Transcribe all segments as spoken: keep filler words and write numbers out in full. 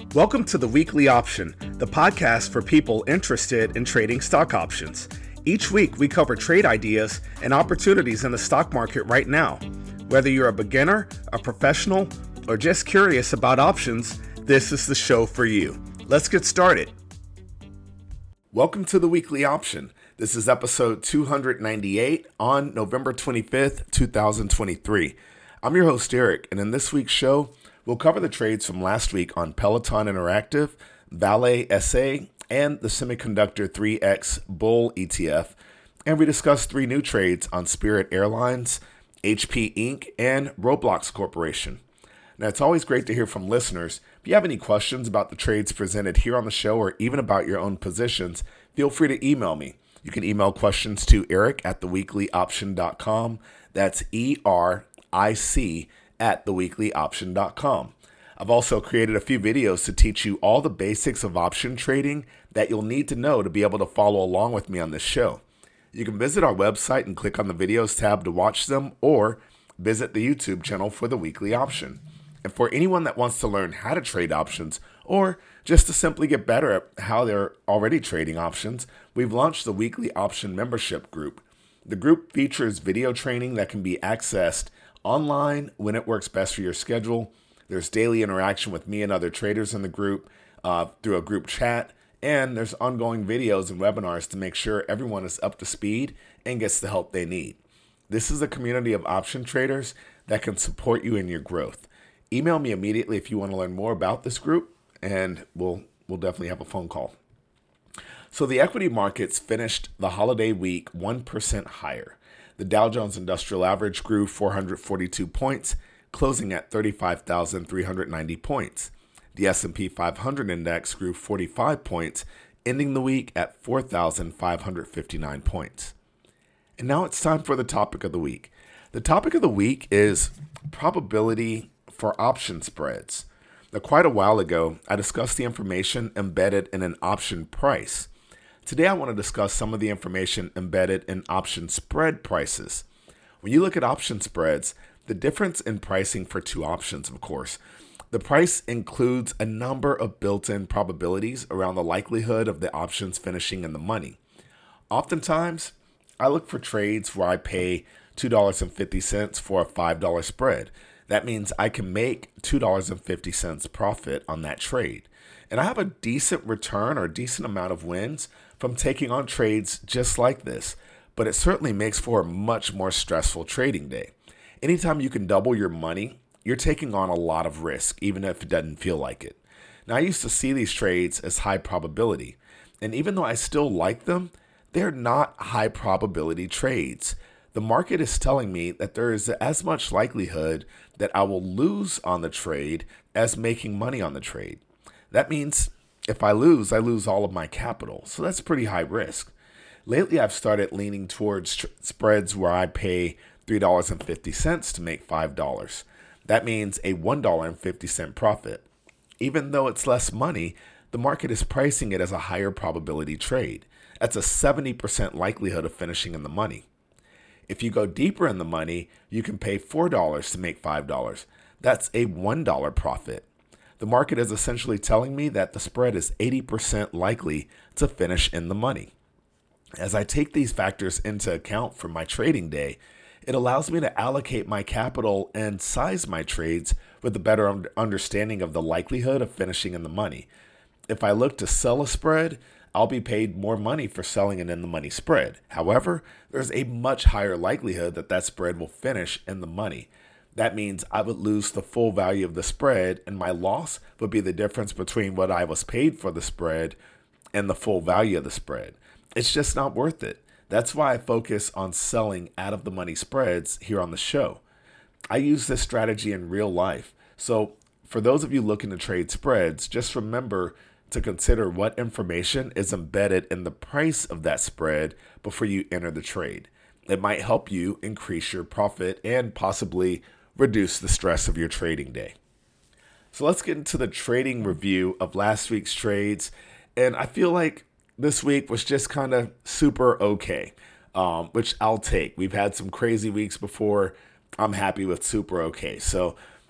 Welcome to the Weekly Option, the podcast for people interested in trading stock options. Each week, we cover trade ideas and opportunities in the stock market right now. Whether you're a beginner, a professional, or just curious about options, this is the show for you. Let's get started. Welcome to the Weekly Option. This is episode two ninety-eight on November twenty-fifth, twenty twenty-three. I'm your host, Eric, and in this week's show, we'll cover the trades from last week on Peloton Interactive, Vale S A, and the Semiconductor three X Bull E T F, and we discuss three new trades on Spirit Airlines, H P Incorporated, and Roblox Corporation. Now, it's always great to hear from listeners. If you have any questions about the trades presented here on the show or even about your own positions, feel free to email me. You can email questions to eric at the weekly option dot com. That's E R I C at the weekly option dot com. I've also created a few videos to teach you all the basics of option trading that you'll need to know to be able to follow along with me on this show. You can visit our website and click on the videos tab to watch them, or visit the YouTube channel for the Weekly Option. And for anyone that wants to learn how to trade options, or just to simply get better at how they're already trading options, we've launched the Weekly Option membership group. The group features video training that can be accessed online when it works best for your schedule. There's daily interaction with me and other traders in the group uh, through a group chat, and there's ongoing videos and webinars to make sure everyone is up to speed and gets the help they need. This is a community of option traders that can support you in your growth. Email me immediately if you want to learn more about this group, and we'll we'll definitely have a phone call. So the equity markets finished the holiday week one percent higher. The Dow Jones Industrial Average grew four hundred forty-two points, closing at thirty-five thousand three hundred ninety points. The S and P five hundred index grew forty-five points, ending the week at four thousand five hundred fifty-nine points. And now it's time for the topic of the week. The topic of the week is probability for option spreads. Now, quite a while ago, I discussed the information embedded in an option price. Today, I want to discuss some of the information embedded in option spread prices. When you look at option spreads, the difference in pricing for two options, of course, the price includes a number of built-in probabilities around the likelihood of the options finishing in the money. Oftentimes, I look for trades where I pay two dollars and fifty cents for a five dollar spread. That means I can make two dollars and fifty cents profit on that trade. And I have a decent return or a decent amount of wins from taking on trades just like this, but it certainly makes for a much more stressful trading day. Anytime you can double your money, you're taking on a lot of risk, even if it doesn't feel like it. Now, I used to see these trades as high probability, and even though I still like them, they're not high probability trades. The market is telling me that there is as much likelihood that I will lose on the trade as making money on the trade. That means if I lose, I lose all of my capital. So that's pretty high risk. Lately, I've started leaning towards tr- spreads where I pay three dollars and fifty cents to make five dollars. That means a one dollar and fifty cents profit. Even though it's less money, the market is pricing it as a higher probability trade. That's a seventy percent likelihood of finishing in the money. If you go deeper in the money, you can pay four dollars to make five dollars. That's a one dollar profit. The market is essentially telling me that the spread is eighty percent likely to finish in the money. As I take these factors into account for my trading day, it allows me to allocate my capital and size my trades with a better understanding of the likelihood of finishing in the money. If I look to sell a spread, I'll be paid more money for selling an in-the-money spread. However, there's a much higher likelihood that that spread will finish in the money. That means I would lose the full value of the spread, and my loss would be the difference between what I was paid for the spread and the full value of the spread. It's just not worth it. That's why I focus on selling out-of-the-money spreads here on the show. I use this strategy in real life. So for those of you looking to trade spreads, just remember to consider what information is embedded in the price of that spread before you enter the trade. It might help you increase your profit and possibly reduce the stress of your trading day. So let's get into the trading review of last week's trades. And I feel like this week was just kind of super okay, um, which I'll take. We've had some crazy weeks before. I'm happy with super okay. So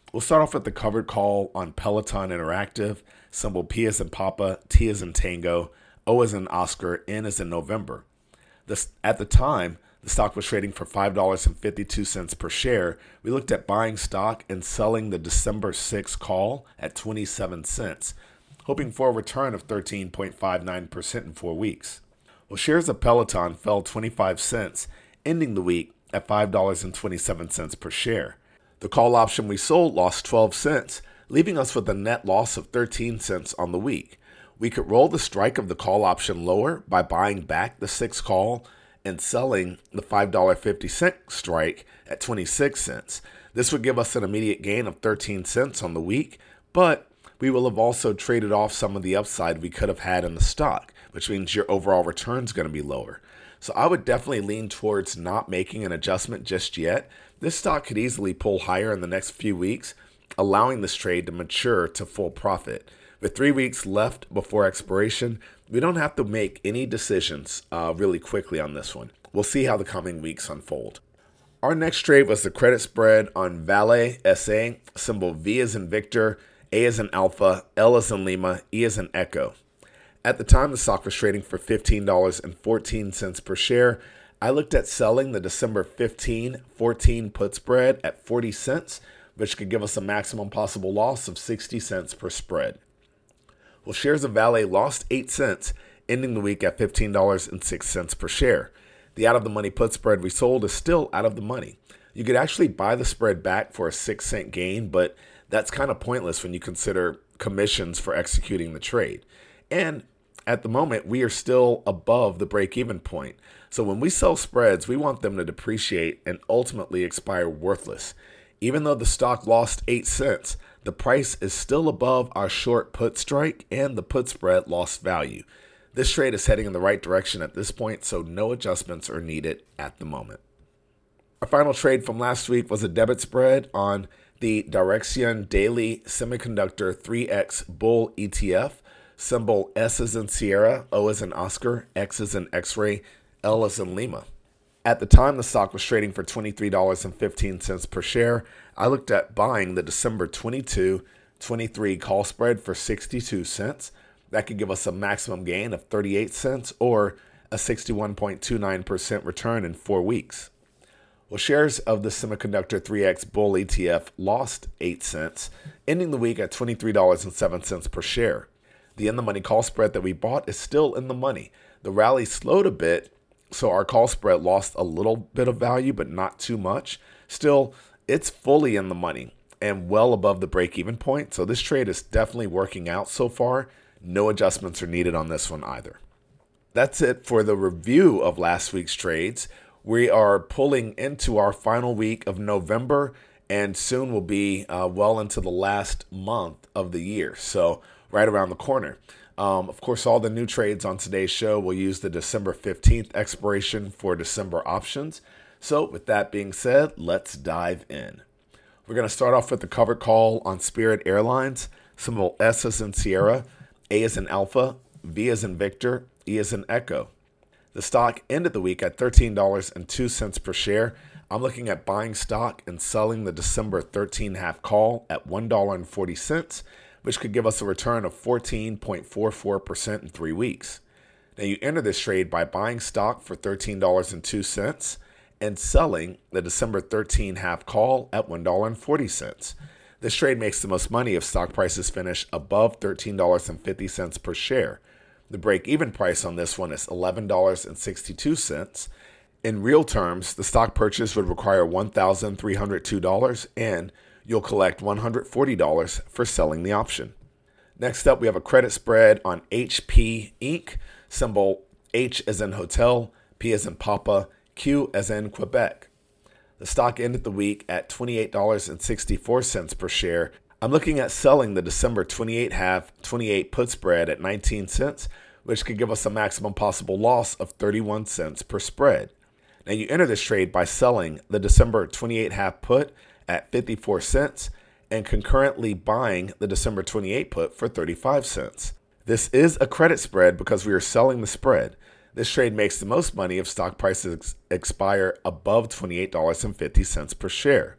We'll start off with the covered call on Peloton Interactive, symbol P as in Papa, T as in Tango, O as in Oscar, N as in November. This, at the time, the stock was trading for five dollars and fifty-two cents per share. We looked at buying stock and selling the December sixth call at twenty-seven cents, hoping for a return of thirteen point five nine percent in four weeks. Well, shares of Peloton fell twenty-five cents, ending the week at five dollars and twenty-seven cents per share. The call option we sold lost twelve cents, leaving us with a net loss of thirteen cents on the week. We could roll the strike of the call option lower by buying back the sixth call and selling the five dollars and fifty cents strike at twenty-six cents. This would give us an immediate gain of thirteen cents on the week, but we will have also traded off some of the upside we could have had in the stock, which means your overall return is going to be lower. So I would definitely lean towards not making an adjustment just yet. This stock could easily pull higher in the next few weeks, allowing this trade to mature to full profit. With three weeks left before expiration, we don't have to make any decisions uh, really quickly on this one. We'll see how the coming weeks unfold. Our next trade was the credit spread on Vale S A, symbol V as in Victor, A as in Alpha, L as in Lima, E as in Echo. At the time, the stock was trading for fifteen dollars and fourteen cents per share. I looked at selling the December fifteenth fourteen put spread at forty cents, which could give us a maximum possible loss of sixty cents per spread. Well, shares of Vale lost eight cents, ending the week at fifteen dollars and six cents per share. The out-of-the-money put spread we sold is still out of the money. You could actually buy the spread back for a six cent gain, but that's kind of pointless when you consider commissions for executing the trade. And at the moment, we are still above the break-even point. So when we sell spreads, we want them to depreciate and ultimately expire worthless. Even though the stock lost eight cents, the price is still above our short put strike and the put spread lost value. This trade is heading in the right direction at this point, so no adjustments are needed at the moment. Our final trade from last week was a debit spread on the Direxion Daily Semiconductor three X Bull E T F, symbol S as in Sierra, O as in Oscar, X as in X-ray, L as in Lima. At the time, the stock was trading for twenty-three dollars and fifteen cents per share. I looked at buying the December twenty-second twenty-three call spread for sixty-two cents. That could give us a maximum gain of thirty-eight cents or a sixty-one point two nine percent return in four weeks. Well, shares of the Semiconductor three X Bull E T F lost eight cents, ending the week at twenty-three dollars and seven cents per share. The in-the-money call spread that we bought is still in the money. The rally slowed a bit, so our call spread lost a little bit of value, but not too much. Still, it's fully in the money and well above the break-even point, so this trade is definitely working out so far. No adjustments are needed on this one either. That's it for the review of last week's trades. We are pulling into our final week of November, and soon will be uh, well into the last month of the year, so right around the corner. Um, of course, all the new trades on today's show will use the December fifteenth expiration for December options. So with that being said, let's dive in. We're going to start off with the covered call on Spirit Airlines, symbol S as in Sierra, A as in Alpha, V as in Victor, E as in Echo. The stock ended the week at thirteen dollars and two cents per share. I'm looking at buying stock and selling the December thirteenth half call at one dollar and forty cents, which could give us a return of fourteen point four four percent in three weeks. Now you enter this trade by buying stock for thirteen dollars and two cents and selling the December thirteenth half call at one dollar and forty cents. This trade makes the most money if stock prices finish above thirteen dollars and fifty cents per share. The break-even price on this one is eleven dollars and sixty-two cents. In real terms, the stock purchase would require one thousand three hundred two dollars and you'll collect one hundred forty dollars for selling the option. Next up, we have a credit spread on H P Incorporated, symbol H as in Hotel, P as in Papa, Q as in Quebec. The stock ended the week at twenty-eight dollars and sixty-four cents per share. I'm looking at selling the December twenty-eighth half twenty-eight put spread at nineteen cents, which could give us a maximum possible loss of thirty-one cents per spread. Now you enter this trade by selling the December twenty-eighth half put at fifty-four cents and concurrently buying the December twenty-eighth put for thirty-five cents. This is a credit spread because we are selling the spread. This trade makes the most money if stock prices expire above twenty-eight dollars and fifty cents per share.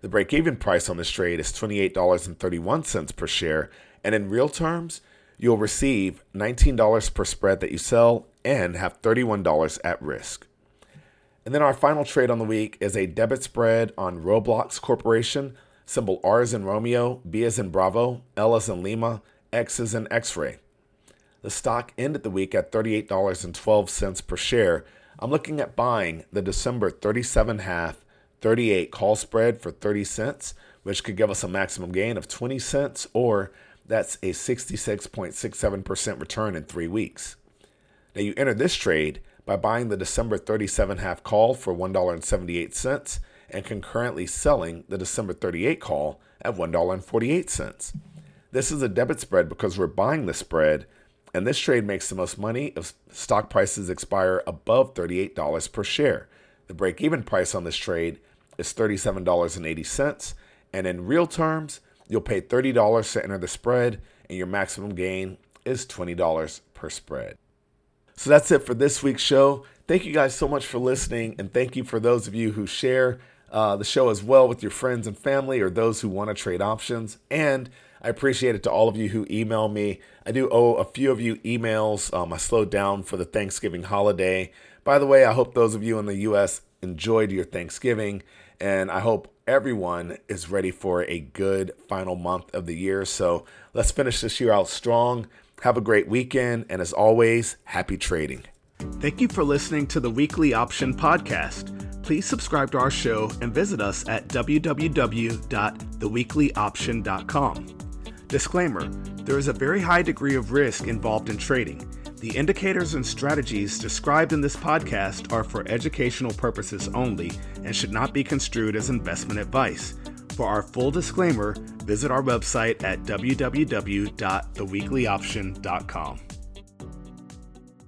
The break-even price on this trade is twenty-eight dollars and thirty-one cents per share, and in real terms, you'll receive nineteen dollars per spread that you sell and have thirty-one dollars at risk. And then our final trade on the week is a debit spread on Roblox Corporation, symbol R as in Romeo, B as in Bravo, L as in Lima, X as in X-ray. The stock ended the week at thirty-eight dollars and twelve cents per share. I'm looking at buying the December thirty-seven half, thirty-eight call spread for thirty cents, which could give us a maximum gain of twenty cents, or that's a sixty-six point six seven percent return in three weeks. Now you enter this trade by buying the December thirty-seven half call for one dollar and seventy-eight cents and concurrently selling the December thirty-eight call at one dollar and forty-eight cents. This is a debit spread because we're buying the spread, and this trade makes the most money if stock prices expire above thirty-eight dollars per share. The break-even price on this trade is thirty-seven dollars and eighty cents, and in real terms, you'll pay thirty dollars to enter the spread, and your maximum gain is twenty dollars per spread. So that's it for this week's show. Thank you guys so much for listening, and thank you for those of you who share uh, the show as well with your friends and family or those who want to trade options. And I appreciate it to all of you who email me. I do owe a few of you emails. Um, I slowed down for the Thanksgiving holiday. By the way, I hope those of you in the U S enjoyed your Thanksgiving, and I hope everyone is ready for a good final month of the year. So let's finish this year out strong. Have a great weekend, and as always, happy trading. Thank you for listening to the Weekly Option Podcast. Please subscribe to our show and visit us at w w w dot the weekly option dot com. Disclaimer: there is a very high degree of risk involved in trading. The indicators and strategies described in this podcast are for educational purposes only and should not be construed as investment advice. For our full disclaimer, visit our website at w w w dot the weekly option dot com.